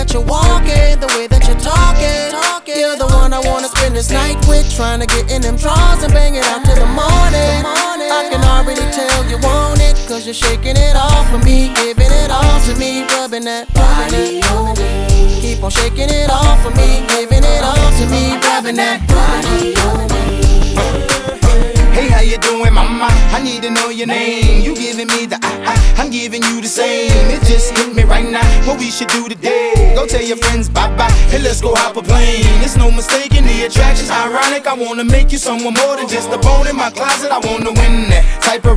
that you're walking, the way that you're talking. You're the one I wanna spend this night with, trying to get in them drawers and bang it out till the morning. I can already tell you want it, cause you're shaking it off for me, giving it all to me, rubbing that body on me. Keep on shaking it off for me, giving it all to me, rubbing that body on me. Hey, how you doing, mama? I need to know your name. You giving me the I'm giving you the same. It just hit me right now. What we should do today? Go tell your friends bye-bye, and let's go hop a plane. It's no mistaking the attraction's ironic. I wanna make you someone more than just a bone in my closet. I wanna win that type of